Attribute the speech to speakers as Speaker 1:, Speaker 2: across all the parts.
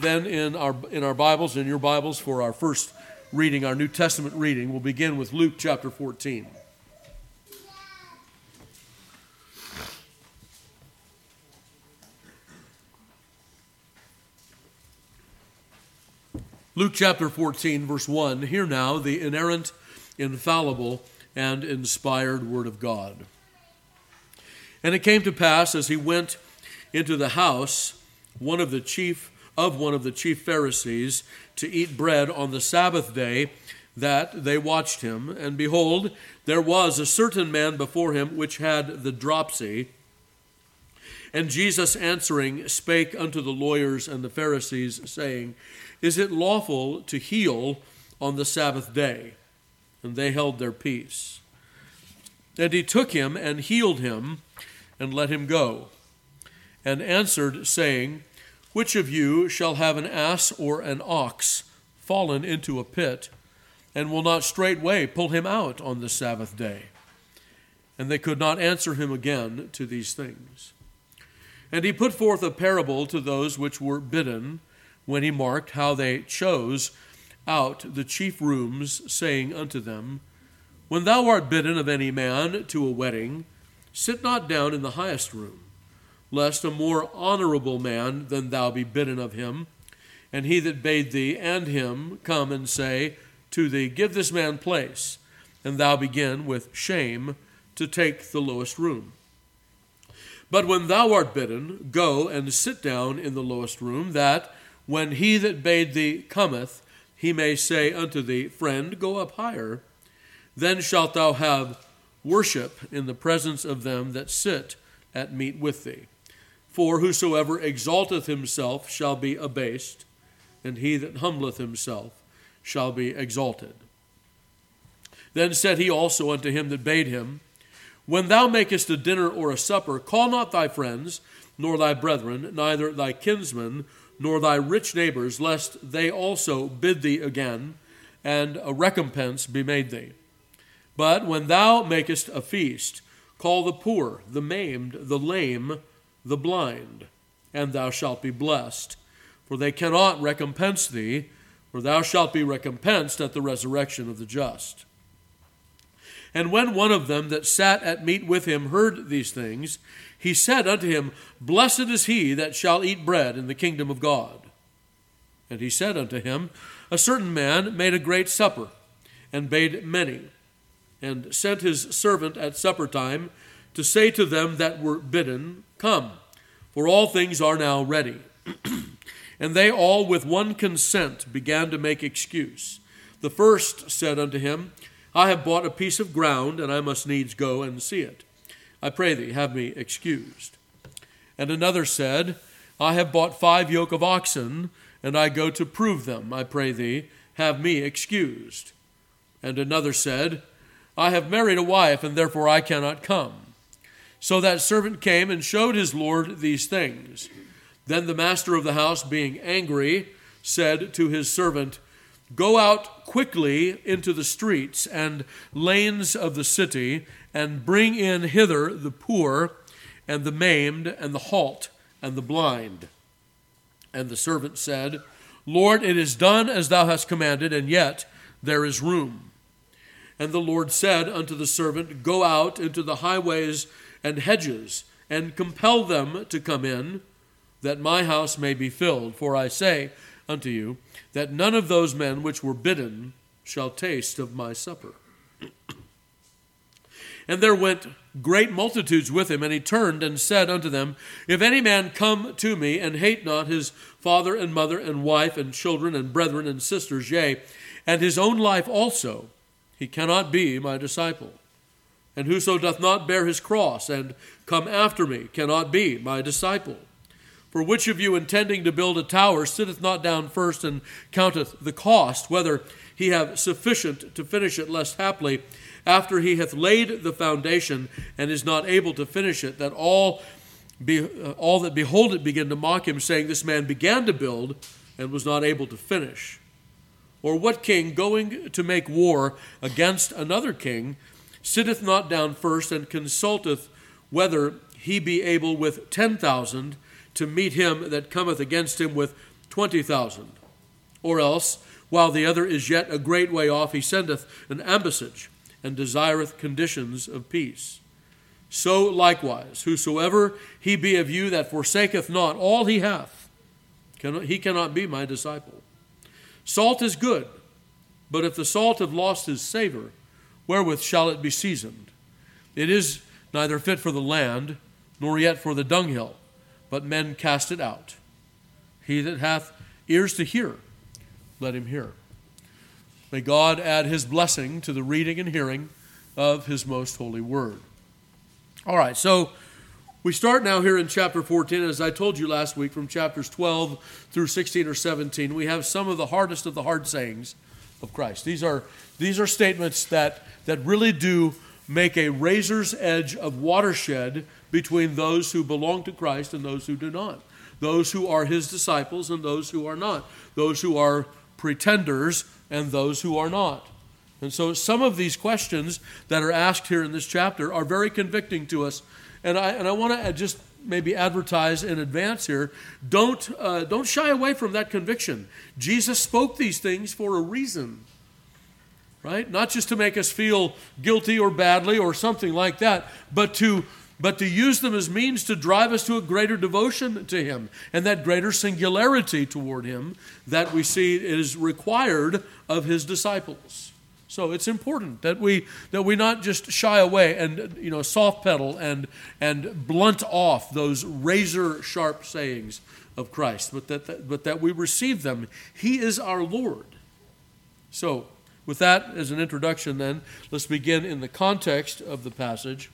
Speaker 1: then in our Bibles, in your Bibles, for our first reading, our New Testament reading. We'll begin with Luke chapter 14. Luke chapter 14, verse 1. Hear now the inerrant, infallible, and inspired word of God. And it came to pass, as he went into the house, one of the chief Pharisees, to eat bread on the Sabbath day, that they watched him. And behold, there was a certain man before him which had the dropsy. And Jesus answering spake unto the lawyers and the Pharisees, saying, Is it lawful to heal on the Sabbath day? And they held their peace. And he took him and healed him, and let him go. And answered, saying, Which of you shall have an ass or an ox fallen into a pit, and will not straightway pull him out on the Sabbath day? And they could not answer him again to these things. And he put forth a parable to those which were bidden, when he marked how they chose out the chief rooms, saying unto them, When thou art bidden of any man to a wedding, sit not down in the highest room, lest a more honorable man than thou be bidden of him, and he that bade thee and him come and say to thee, Give this man place, and thou begin with shame to take the lowest room. But when thou art bidden, go and sit down in the lowest room, that when he that bade thee cometh, he may say unto thee, Friend, go up higher. Then shalt thou have worship in the presence of them that sit at meat with thee. For whosoever exalteth himself shall be abased, and he that humbleth himself shall be exalted. Then said he also unto him that bade him, When thou makest a dinner or a supper, call not thy friends, nor thy brethren, neither thy kinsmen, nor thy rich neighbors, lest they also bid thee again, and a recompense be made thee. But when thou makest a feast, call the poor, the maimed, the lame, the blind, and thou shalt be blessed. For they cannot recompense thee, for thou shalt be recompensed at the resurrection of the just. And when one of them that sat at meat with him heard these things, he said unto him, Blessed is he that shall eat bread in the kingdom of God. And he said unto him, A certain man made a great supper, and bade many, and sent his servant at supper time to say to them that were bidden, Come, for all things are now ready. And they all with one consent began to make excuse. The first said unto him, I have bought a piece of ground, and I must needs go and see it. I pray thee, have me excused. And another said, I have bought 5 yoke of oxen, and I go to prove them. I pray thee, have me excused. And another said, I have married a wife, and therefore I cannot come. So that servant came and showed his lord these things. Then the master of the house, being angry, said to his servant, Go out quickly into the streets and lanes of the city, and bring in hither the poor, and the maimed, and the halt, and the blind. And the servant said, Lord, it is done as thou hast commanded, and yet there is room. And the Lord said unto the servant, Go out into the highways and hedges, and compel them to come in, that my house may be filled. For I say unto you, that none of those men which were bidden shall taste of my supper. And there went great multitudes with him, and he turned and said unto them, If any man come to me, and hate not his father and mother and wife and children and brethren and sisters, yea, and his own life also, he cannot be my disciple. And whoso doth not bear his cross and come after me cannot be my disciple. For which of you, intending to build a tower, sitteth not down first and counteth the cost, whether he have sufficient to finish it, lest haply, after he hath laid the foundation and is not able to finish it, that all that behold it begin to mock him, saying, This man began to build and was not able to finish. Or what king, going to make war against another king, sitteth not down first and consulteth whether he be able with 10,000 to meet him that cometh against him with 20,000. Or else, while the other is yet a great way off, he sendeth an ambassage, and desireth conditions of peace. So likewise, whosoever he be of you that forsaketh not all he hath, he cannot be my disciple. Salt is good, but if the salt have lost his savor, wherewith shall it be seasoned? It is neither fit for the land, nor yet for the dunghill, but men cast it out. He that hath ears to hear, let him hear. May God add his blessing to the reading and hearing of his most holy word. All right, so we start now here in chapter 14. As I told you last week, from chapters 12 through 16 or 17, we have some of the hardest of the hard sayings of Christ. These are statements that really do make a razor's edge of watershed between those who belong to Christ and those who do not. Those who are his disciples and those who are not. Those who are pretenders and those who are not. And so some of these questions that are asked here in this chapter are very convicting to us. And I want to just maybe advertise in advance here, don't shy away from that conviction. Jesus spoke these things for a reason, right? Not just to make us feel guilty or badly or something like that, but to use them as means to drive us to a greater devotion to him and that greater singularity toward him that we see is required of his disciples. So it's important that we not just shy away and soft pedal and blunt off those razor sharp sayings of Christ, but that we receive them. He is our Lord. So with that as an introduction, then let's begin in the context of the passage.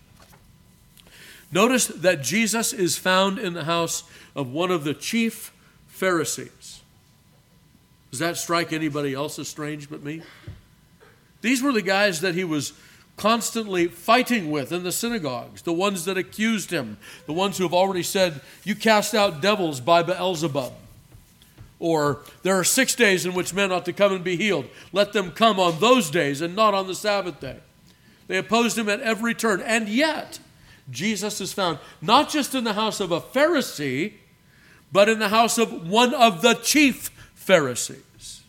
Speaker 1: Notice that Jesus is found in the house of one of the chief Pharisees. Does that strike anybody else as strange but me? These were the guys that he was constantly fighting with in the synagogues, the ones that accused him, the ones who have already said, you cast out devils by Beelzebub. Or there are 6 days in which men ought to come and be healed. Let them come on those days and not on the Sabbath day. They opposed him at every turn. And yet, Jesus is found not just in the house of a Pharisee, but in the house of one of the chief Pharisees.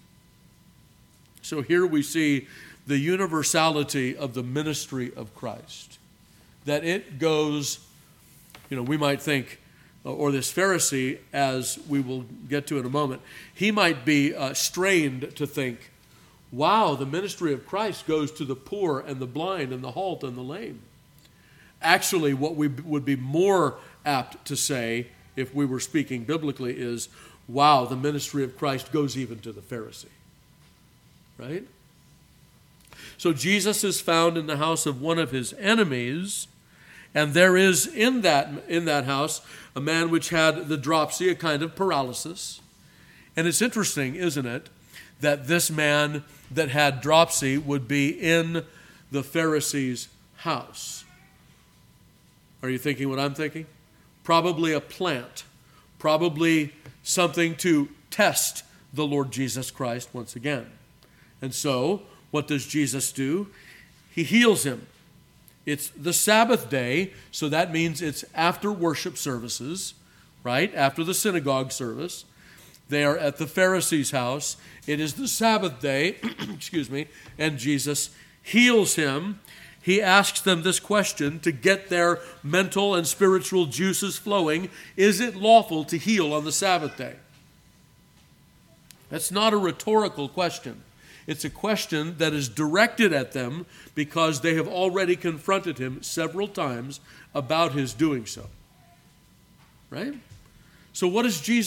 Speaker 1: So here we see the universality of the ministry of Christ. That it goes, we might think, or this Pharisee, as we will get to in a moment, he might be strained to think, wow, the ministry of Christ goes to the poor and the blind and the halt and the lame. Actually, what we would be more apt to say, if we were speaking biblically, is, wow, the ministry of Christ goes even to the Pharisee. Right? So Jesus is found in the house of one of his enemies, and there is in that house a man which had the dropsy, a kind of paralysis. And it's interesting, isn't it, that this man that had dropsy would be in the Pharisee's house. Are you thinking what I'm thinking? Probably a plant, probably something to test the Lord Jesus Christ once again. And so, what does Jesus do? He heals him. It's the Sabbath day, so that means it's after worship services, right? After the synagogue service. They are at the Pharisee's house. It is the Sabbath day, and Jesus heals him. He asks them this question to get their mental and spiritual juices flowing. Is it lawful to heal on the Sabbath day? That's not a rhetorical question. It's a question that is directed at them because they have already confronted him several times about his doing so. Right? So what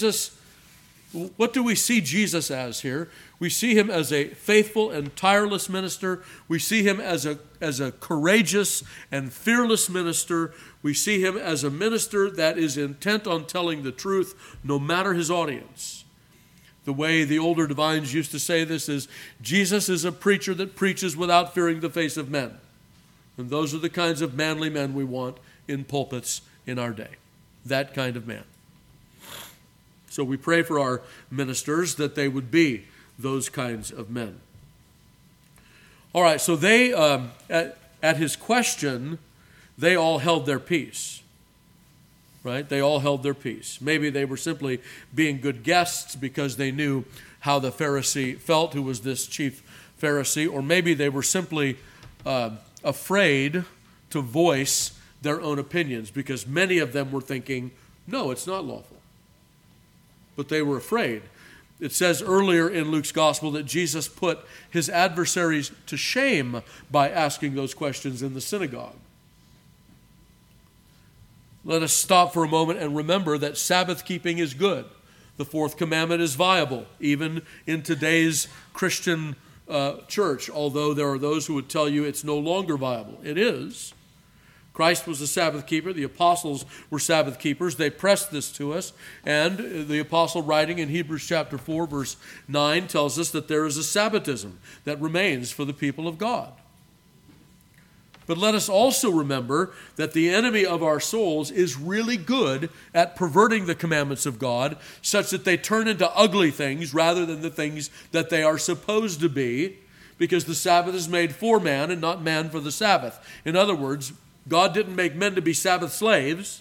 Speaker 1: do we see Jesus as here? We see him as a faithful and tireless minister. We see him as a courageous and fearless minister. We see him as a minister that is intent on telling the truth no matter his audience. The way the older divines used to say this is, Jesus is a preacher that preaches without fearing the face of men. And those are the kinds of manly men we want in pulpits in our day. That kind of man. So we pray for our ministers that they would be those kinds of men. All right, so they, at his question, they all held their peace. right? They all held their peace. Maybe they were simply being good guests because they knew how the Pharisee felt, who was this chief Pharisee, or maybe they were simply afraid to voice their own opinions because many of them were thinking, no, it's not lawful. But they were afraid. It says earlier in Luke's gospel that Jesus put his adversaries to shame by asking those questions in the synagogue. Let us stop for a moment and remember that Sabbath keeping is good. The fourth commandment is viable, even in today's Christian church, although there are those who would tell you it's no longer viable. It is. Christ was a Sabbath keeper. The apostles were Sabbath keepers. They pressed this to us. And the apostle writing in Hebrews chapter 4, verse 9, tells us that there is a Sabbatism that remains for the people of God. But let us also remember that the enemy of our souls is really good at perverting the commandments of God such that they turn into ugly things rather than the things that they are supposed to be, because the Sabbath is made for man and not man for the Sabbath. In other words, God didn't make men to be Sabbath slaves.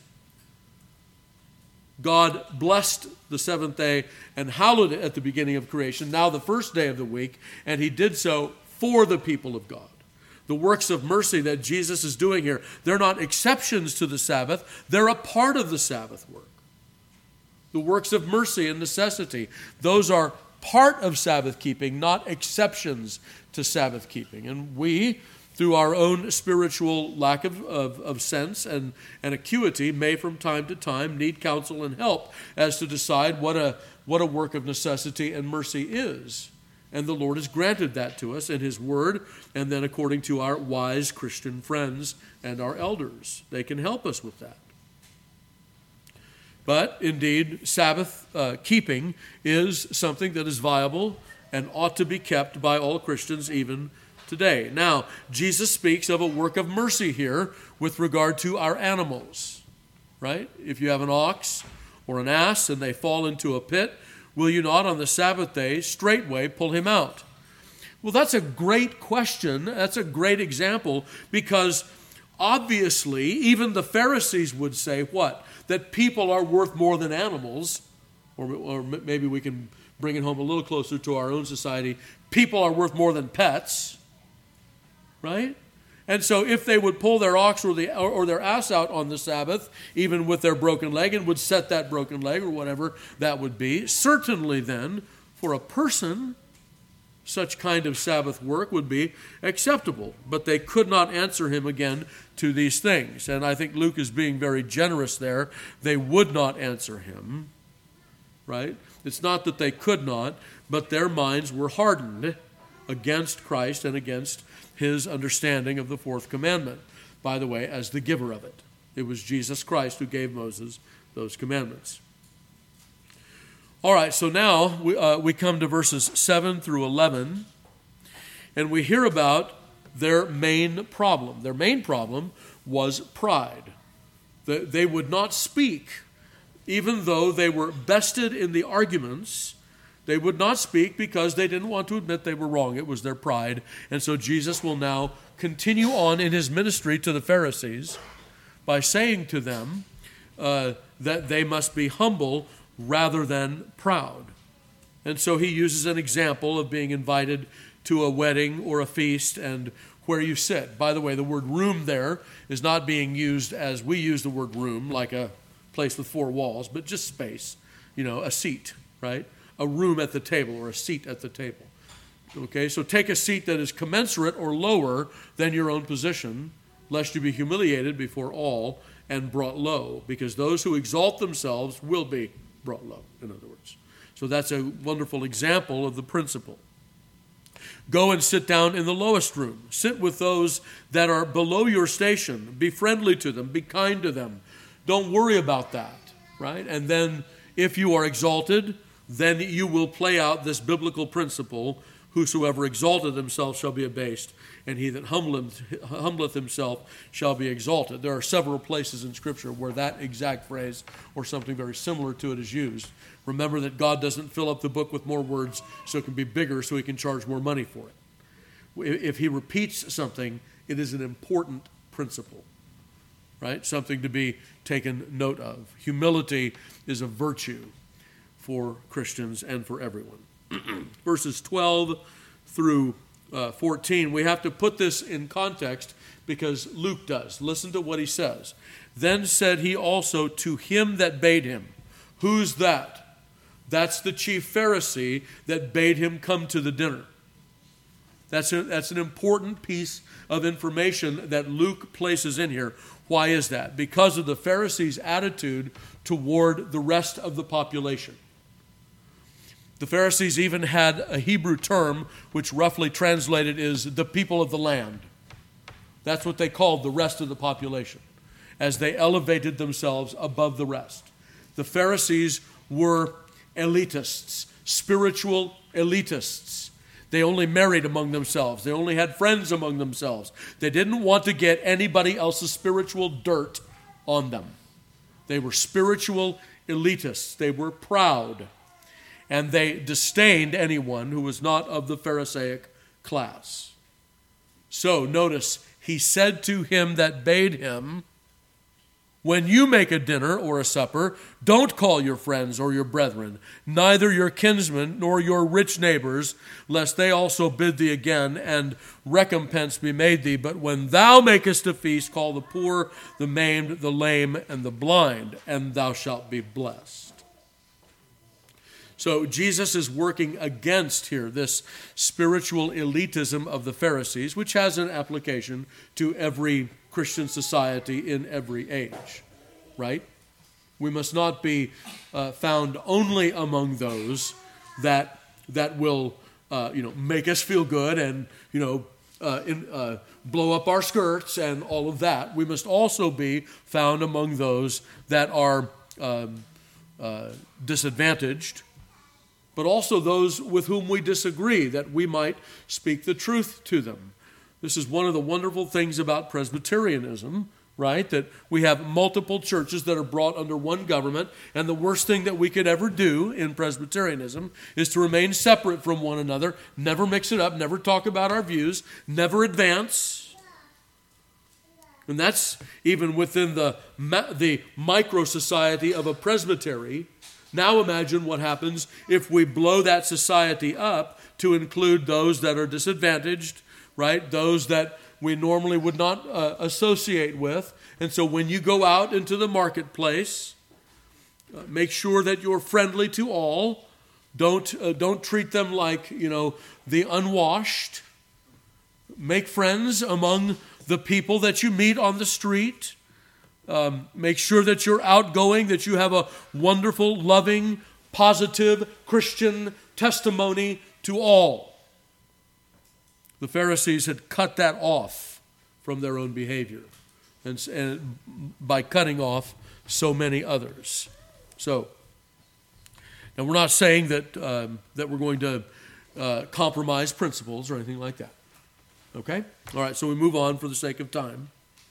Speaker 1: God blessed the seventh day and hallowed it at the beginning of creation, now the first day of the week, and he did so for the people of God. The works of mercy that Jesus is doing here, they're not exceptions to the Sabbath, they're a part of the Sabbath work. The works of mercy and necessity, those are part of Sabbath keeping, not exceptions to Sabbath keeping. And we, through our own spiritual lack of sense and acuity, may from time to time need counsel and help as to decide what a work of necessity and mercy is. And the Lord has granted that to us in his word, and then according to our wise Christian friends and our elders. They can help us with that. But indeed, Sabbath keeping is something that is viable and ought to be kept by all Christians even today. Now, Jesus speaks of a work of mercy here with regard to our animals, right? If you have an ox or an ass and they fall into a pit, will you not on the Sabbath day straightway pull him out? Well, that's a great question. That's a great example, because obviously even the Pharisees would say what? That people are worth more than animals, or maybe we can bring it home a little closer to our own society. People are worth more than pets, right? And so if they would pull their ox or their ass out on the Sabbath, even with their broken leg, and would set that broken leg or whatever that would be, certainly then for a person, such kind of Sabbath work would be acceptable. But they could not answer him again to these things. And I think Luke is being very generous there. They would not answer him, right? It's not that they could not, but their minds were hardened against Christ and against his understanding of the fourth commandment, by the way, as the giver of it. It was Jesus Christ who gave Moses those commandments. All right, so now we come to verses 7 through 11, and we hear about their main problem. Their main problem was pride. They would not speak, even though they were bested in the arguments. They would not speak because they didn't want to admit they were wrong. It was their pride. And so Jesus will now continue on in his ministry to the Pharisees by saying to them that they must be humble rather than proud. And so he uses an example of being invited to a wedding or a feast and where you sit. By the way, the word room there is not being used as we use the word room, like a place with four walls, but just space, a seat, right? A room at the table or a seat at the table. Okay, so take a seat that is commensurate or lower than your own position, lest you be humiliated before all and brought low, because those who exalt themselves will be brought low, in other words. So that's a wonderful example of the principle. Go and sit down in the lowest room. Sit with those that are below your station. Be friendly to them. Be kind to them. Don't worry about that, right? And then if you are exalted, then you will play out this biblical principle, whosoever exalteth himself shall be abased, and he that humbleth himself shall be exalted. There are several places in Scripture where that exact phrase or something very similar to it is used. Remember that God doesn't fill up the book with more words so it can be bigger so he can charge more money for it. If he repeats something, it is an important principle. right? Something to be taken note of. Humility is a virtue for Christians and for everyone. Verses 12 through 14, we have to put this in context because Luke does. Listen to what he says. Then said he also to him that bade him. Who's that? That's the chief Pharisee that bade him come to the dinner. That's an important piece of information that Luke places in here. Why is that? Because of the Pharisees' attitude toward the rest of the population. The Pharisees even had a Hebrew term which roughly translated is the people of the land. That's what they called the rest of the population, as they elevated themselves above the rest. The Pharisees were elitists, spiritual elitists. They only married among themselves. They only had friends among themselves. They didn't want to get anybody else's spiritual dirt on them. They were spiritual elitists. They were proud. And they disdained anyone who was not of the Pharisaic class. So notice, he said to him that bade him, when you make a dinner or a supper, don't call your friends or your brethren, neither your kinsmen nor your rich neighbors, lest they also bid thee again, and recompense be made thee. But when thou makest a feast, call the poor, the maimed, the lame, and the blind, and thou shalt be blessed. So Jesus is working against here this spiritual elitism of the Pharisees, which has an application to every Christian society in every age, right? We must not be found only among those that will make us feel good and blow up our skirts and all of that. We must also be found among those that are disadvantaged, but also those with whom we disagree, that we might speak the truth to them. This is one of the wonderful things about Presbyterianism, right? That we have multiple churches that are brought under one government, and the worst thing that we could ever do in Presbyterianism is to remain separate from one another, never mix it up, never talk about our views, never advance. And that's even within the micro-society of a presbytery. Now imagine what happens if we blow that society up to include those that are disadvantaged, right? Those that we normally would not associate with. And so when you go out into the marketplace, make sure that you're friendly to all. Don't treat them like, the unwashed. Make friends among the people that you meet on the street. Make sure that you're outgoing, that you have a wonderful, loving, positive Christian testimony to all. The Pharisees had cut that off from their own behavior, and by cutting off so many others. So, now we're not saying that we're going to compromise principles or anything like that. Okay? All right, so we move on for the sake of time.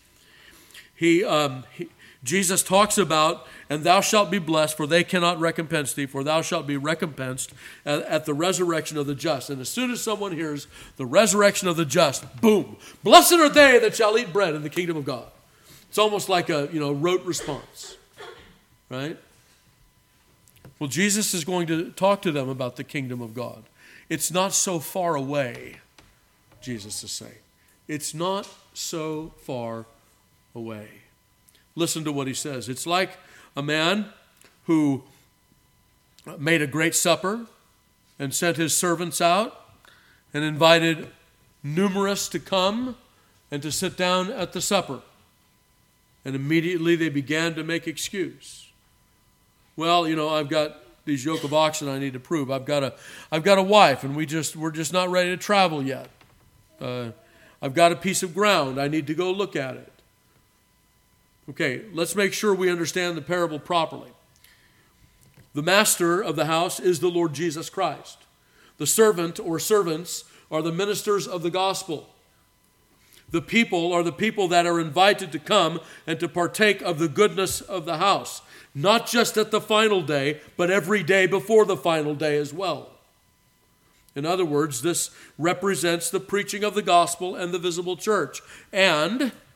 Speaker 1: Jesus talks about, and thou shalt be blessed, for they cannot recompense thee, for thou shalt be recompensed at the resurrection of the just. And as soon as someone hears the resurrection of the just, boom, blessed are they that shall eat bread in the kingdom of God. It's almost like a rote response, right? Well, Jesus is going to talk to them about the kingdom of God. It's not so far away, Jesus is saying. It's not so far away. Listen to what he says. It's like a man who made a great supper and sent his servants out and invited numerous to come and to sit down at the supper. And immediately they began to make excuse. Well, I've got these yoke of oxen I need to prove. I've got a wife, and we're just not ready to travel yet. I've got a piece of ground. I need to go look at it. Okay, let's make sure we understand the parable properly. The master of the house is the Lord Jesus Christ. The servant or servants are the ministers of the gospel. The people are the people that are invited to come and to partake of the goodness of the house, not just at the final day, but every day before the final day as well. In other words, this represents the preaching of the gospel and the visible church. And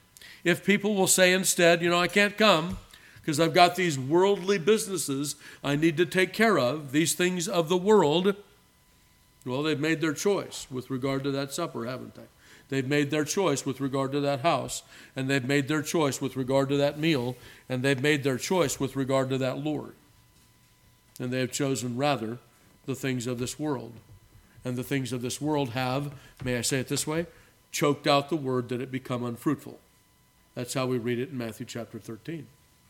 Speaker 1: If people will say instead, I can't come because I've got these worldly businesses I need to take care of, these things of the world, well, they've made their choice with regard to that supper, haven't they? They've made their choice with regard to that house, and they've made their choice with regard to that meal, and they've made their choice with regard to that Lord. And they have chosen rather the things of this world. And the things of this world have, may I say it this way, choked out the word that it become unfruitful. That's how we read it in Matthew chapter 13.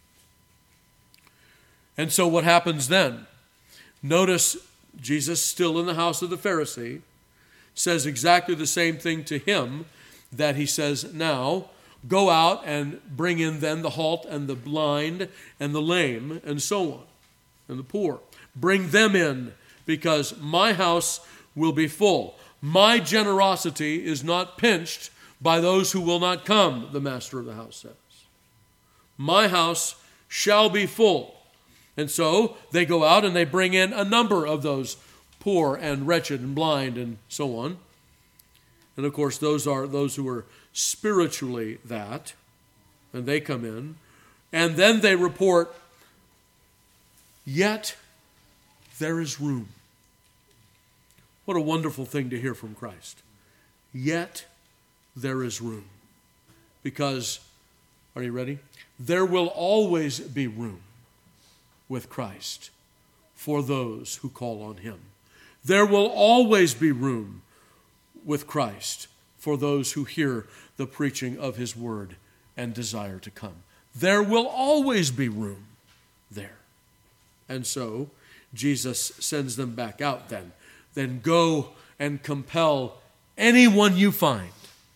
Speaker 1: And so what happens then? Notice Jesus, still in the house of the Pharisee, says exactly the same thing to him that he says now. Go out and bring in then the halt and the blind and the lame and so on, and the poor. Bring them in, because my house will be full. My generosity is not pinched by those who will not come, the master of the house says. My house shall be full. And so they go out and they bring in a number of those poor and wretched and blind and so on. And of course, those are those who are spiritually that, and they come in. And then they report, yet there is room. What a wonderful thing to hear from Christ. Yet there is room. Because, are you ready? There will always be room with Christ for those who call on him. There will always be room with Christ for those who hear the preaching of his word and desire to come. There will always be room there. And so Jesus sends them back out then. Then go and compel anyone you find.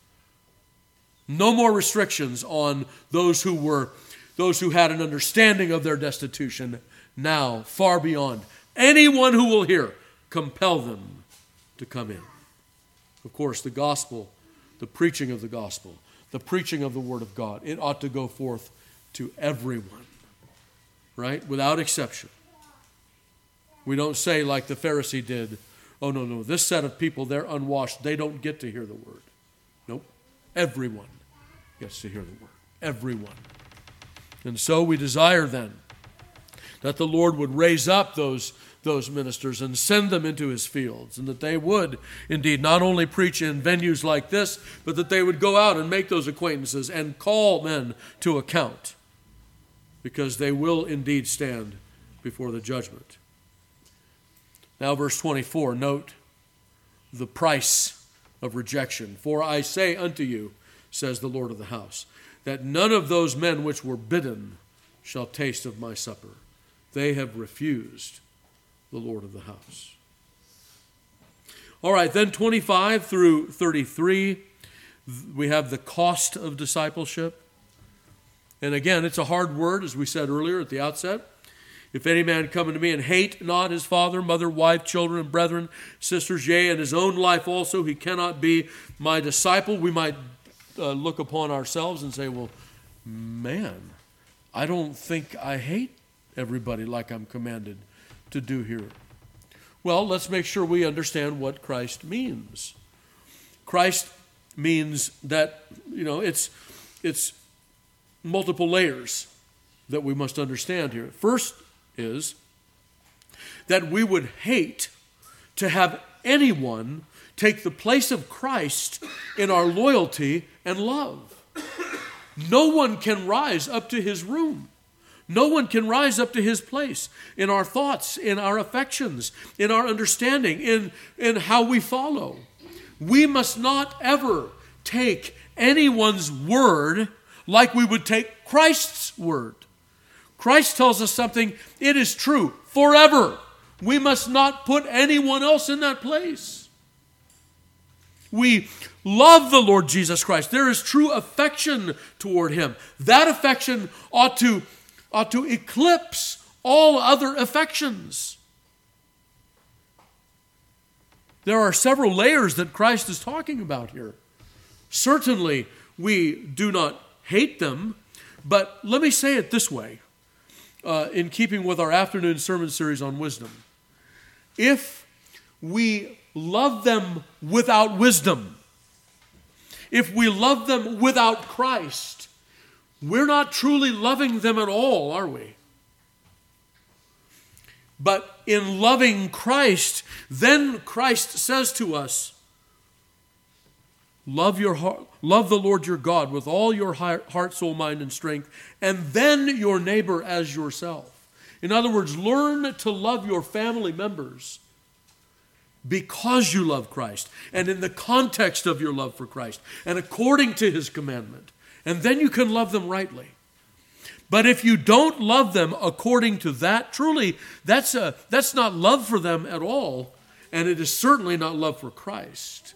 Speaker 1: No more restrictions on those who had an understanding of their destitution. Now, far beyond. Anyone who will hear, compel them to come in. Of course, the gospel, the preaching of the gospel, the preaching of the word of God, it ought to go forth to everyone, right? Without exception. We don't say like the Pharisee did, oh, no, this set of people, they're unwashed. They don't get to hear the word. Nope. Everyone gets to hear the word. Everyone. And so we desire then that the Lord would raise up those ministers and send them into his fields, and that they would indeed not only preach in venues like this, but that they would go out and make those acquaintances and call men to account, because they will indeed stand before the judgment. Now verse 24, note the price of rejection. For I say unto you, says the Lord of the house, that none of those men which were bidden shall taste of my supper. They have refused the Lord of the house. All right, then 25 through 33, we have the cost of discipleship. And again, it's a hard word, as we said earlier at the outset. If any man come unto me and hate not his father, mother, wife, children, brethren, sisters, yea, and his own life also, he cannot be my disciple. We might look upon ourselves and say, well, man, I don't think I hate everybody like I'm commanded to do here. Well, let's make sure we understand what Christ means. Christ means that, it's multiple layers that we must understand here. First is that we would hate to have anyone take the place of Christ in our loyalty and love. No one can rise up to his room. No one can rise up to his place in our thoughts, in our affections, in our understanding, in how we follow. We must not ever take anyone's word like we would take Christ's word. Christ tells us something, it is true forever. We must not put anyone else in that place. We love the Lord Jesus Christ. There is true affection toward him. That affection ought to eclipse all other affections. There are several layers that Christ is talking about here. Certainly, we do not hate them, but let me say it this way, in keeping with our afternoon sermon series on wisdom. If we love them without wisdom, if we love them without Christ, we're not truly loving them at all, are we? But in loving Christ, then Christ says to us, love the Lord your God with all your heart, soul, mind, and strength, and then your neighbor as yourself. In other words, learn to love your family members because you love Christ, and in the context of your love for Christ, and according to his commandment. And then you can love them rightly. But if you don't love them according to that, truly, that's not love for them at all, and it is certainly not love for Christ.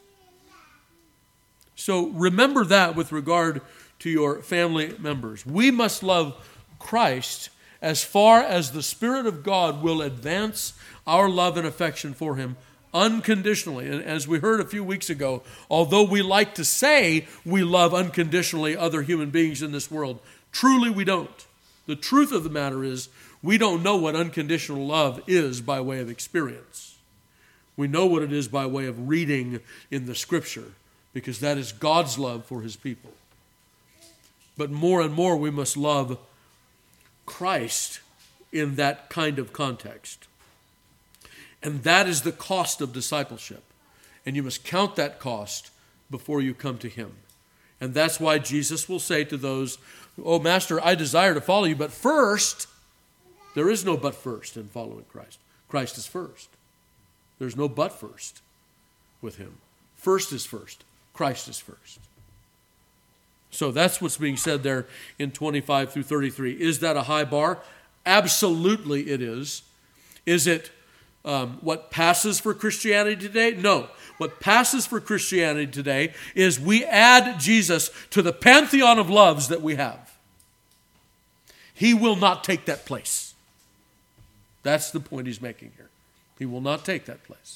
Speaker 1: So remember that with regard to your family members. We must love Christ as far as the Spirit of God will advance our love and affection for him unconditionally. And as we heard a few weeks ago, although we like to say we love unconditionally other human beings in this world, truly we don't. The truth of the matter is we don't know what unconditional love is by way of experience. We know what it is by way of reading in the Scripture, because that is God's love for his people. But more and more we must love Christ in that kind of context. And that is the cost of discipleship. And you must count that cost before you come to him. And that's why Jesus will say to those, "Oh, Master, I desire to follow you, but first," there is no but first in following Christ. Christ is first. There's no but first with him. First is first. Christ is first. So that's what's being said there in 25 through 33. Is that a high bar? Absolutely it is. Is it what passes for Christianity today? No. What passes for Christianity today is we add Jesus to the pantheon of loves that we have. He will not take that place. That's the point he's making here. He will not take that place.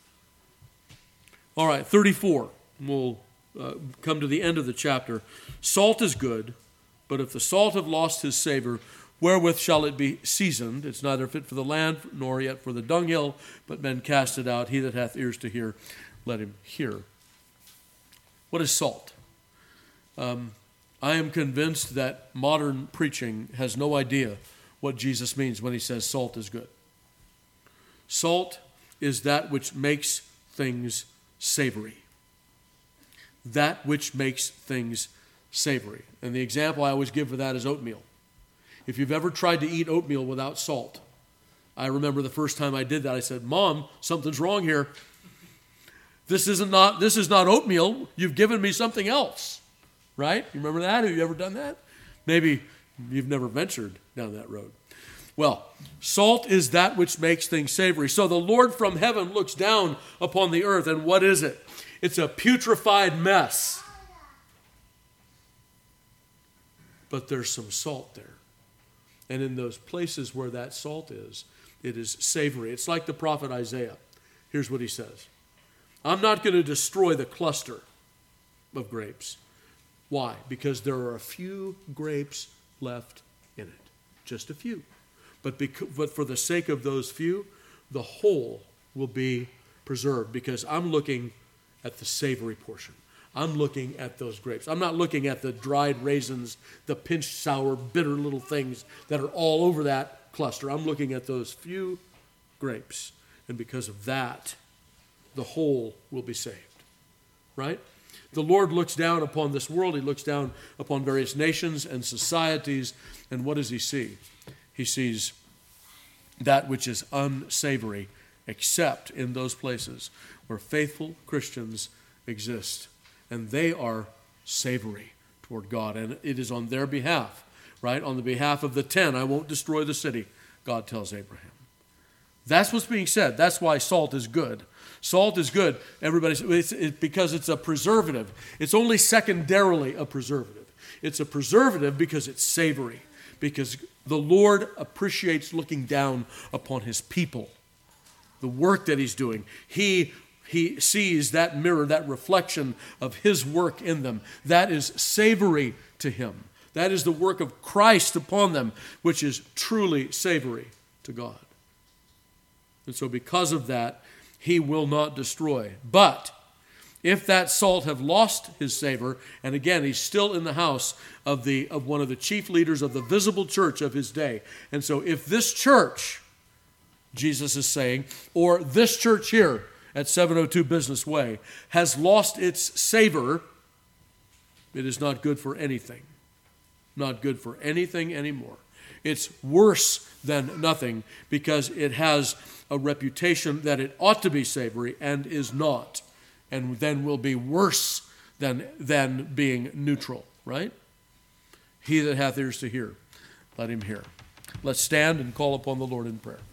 Speaker 1: All right, 34. We'll come to the end of the chapter. Salt is good, but if the salt have lost his savor, wherewith shall it be seasoned? It's neither fit for the land, nor yet for the dunghill, but men cast it out. He that hath ears to hear, let him hear. What is salt? I am convinced that modern preaching has no idea what Jesus means when he says salt is good. Salt is that which makes things savory. That which makes things savory. And the example I always give for that is oatmeal. If you've ever tried to eat oatmeal without salt, I remember the first time I did that, I said, "Mom, something's wrong here. This is not oatmeal. You've given me something else." Right? You remember that? Have you ever done that? Maybe you've never ventured down that road. Well, salt is that which makes things savory. So the Lord from heaven looks down upon the earth, and what is it? It's a putrefied mess. But there's some salt there. And in those places where that salt is, it is savory. It's like the prophet Isaiah. Here's what he says. I'm not going to destroy the cluster of grapes. Why? Because there are a few grapes left in it. Just a few. But for the sake of those few, the whole will be preserved, because I'm looking at the savory portion. I'm looking at those grapes. I'm not looking at the dried raisins, the pinched sour, bitter little things that are all over that cluster. I'm looking at those few grapes. And because of that, the whole will be saved. Right? The Lord looks down upon this world. He looks down upon various nations and societies. And what does he see? He sees that which is unsavory, except in those places where faithful Christians exist. And they are savory toward God. And it is on their behalf, right? On the behalf of the 10, I won't destroy the city, God tells Abraham. That's what's being said. That's why salt is good. Salt is good, because it's a preservative. It's only secondarily a preservative. It's a preservative because it's savory, because the Lord appreciates looking down upon his people, the work that he's doing. He sees that mirror, that reflection of his work in them. That is savory to him. That is the work of Christ upon them, which is truly savory to God. And so because of that, he will not destroy. But If that salt have lost his savor, and again, he's still in the house of one of the chief leaders of the visible church of his day. And so if this church, Jesus is saying, or this church here at 702 Business Way has lost its savor, it is not good for anything. Not good for anything anymore. It's worse than nothing because it has a reputation that it ought to be savory and is not, and then will be worse than being neutral, right? He that hath ears to hear, let him hear. Let's stand and call upon the Lord in prayer.